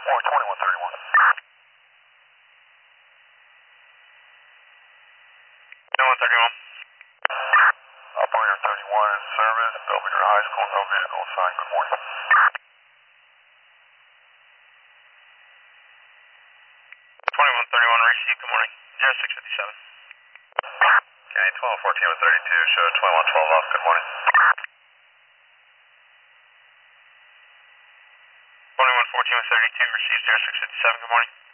Or 2131. Operator 31 in service, Belvidere High School, no vehicle assigned. Good morning. 2131, receive, good morning. 0657. Okay, 1214 with 32, show 2112 off. Good morning. 2114 with 32, receive 0657, good morning.